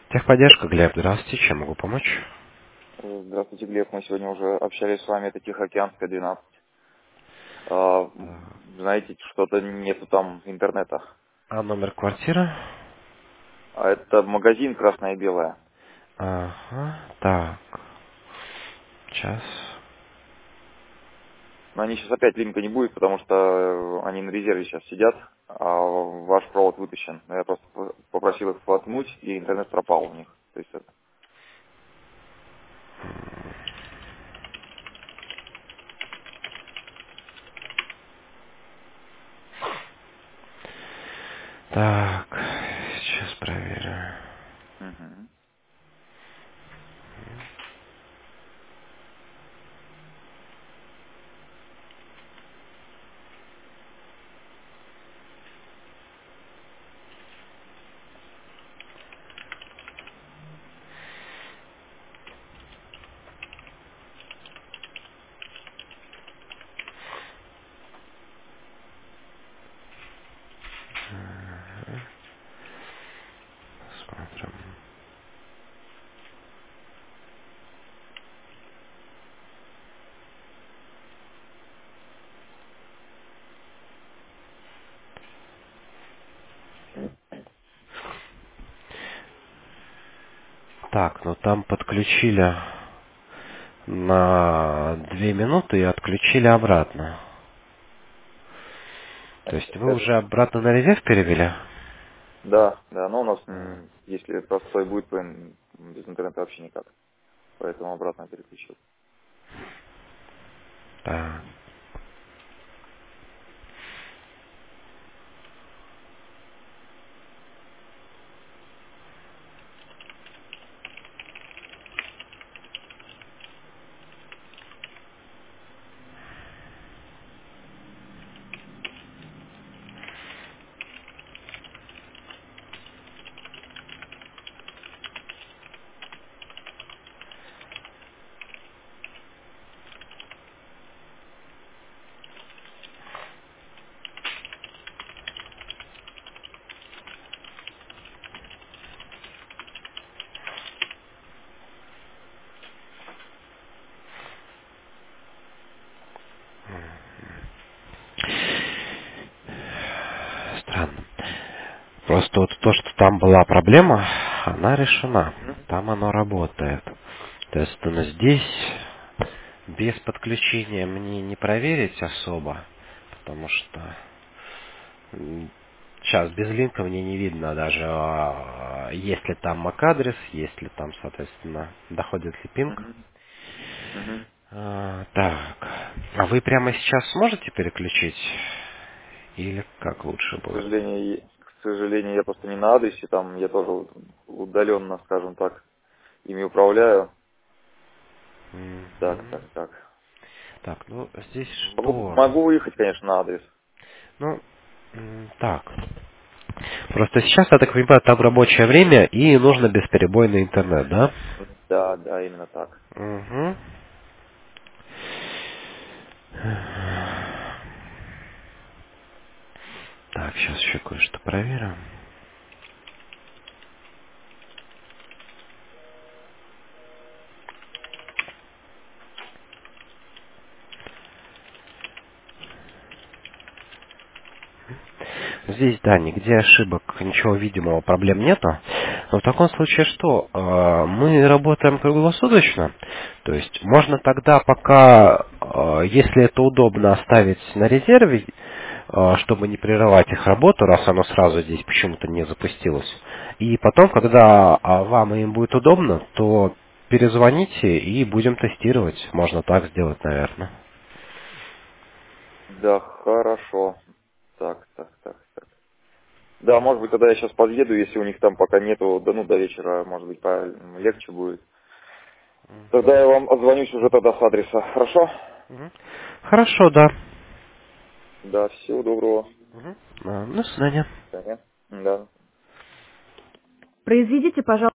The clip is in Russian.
Техподдержка, Глеб, здравствуйте, чем могу помочь? Здравствуйте, Глеб. Мы сегодня уже общались с вами. Это Тихоокеанская, 12. Знаете, что-то нету там интернета. А номер квартиры? А это магазин «Красное и белое». Ага, так, сейчас. Но они сейчас опять линка не будет, потому что они на резерве сейчас сидят, а ваш провод вытащен. Я просто попросил их воткнуть, и интернет пропал у них. То есть это... Так, сейчас проверю. Мгм. Смотрим. Так, ну там подключили на 2 минуты и отключили обратно. То есть вы Это... уже обратно на резерв перевели? Да, да, но у нас, А, если простой будет, то без интернета вообще никак. Поэтому обратно переключил. так. Странно. Просто вот то, что там была проблема, она решена. Там оно работает. То есть здесь без подключения мне не проверить особо, потому что сейчас без линка мне не видно даже, есть ли там MAC-адрес, есть ли там, соответственно, доходит ли пинг. Мгм. Мгм. Так, а вы прямо сейчас сможете переключить? Или как лучше К будет? сожалению, к сожалению, я просто не на адресе, там я тоже вот удаленно, скажем так, ими управляю. Так, Мгм. так, так. Так, ну здесь Могу, что? могу выехать, конечно, на адрес. Ну, так. Просто сейчас, я так понимаю, там рабочее время и нужно бесперебойный интернет, да? Да, да, именно так. Угу. Так, сейчас еще кое-что проверим. Здесь, да, нигде ошибок, ничего видимого, проблем нету. Но в таком случае что? Мы работаем круглосуточно. То есть можно тогда пока, если это удобно, оставить на резерве, чтобы не прерывать их работу, раз оно сразу здесь почему-то не запустилось. И потом, когда вам и им будет удобно, то перезвоните и будем тестировать. Можно так сделать, наверное. Да, хорошо. Так, так, так, так. Да, может быть, тогда я сейчас подъеду, если у них там пока нету, да ну до вечера, может быть, легче будет. Тогда я вам отзвонюсь уже тогда с адреса. Хорошо? Мгм. Хорошо, да. Да, всего доброго. До свидания. До свидания. Да. Произведите, пожалуйста.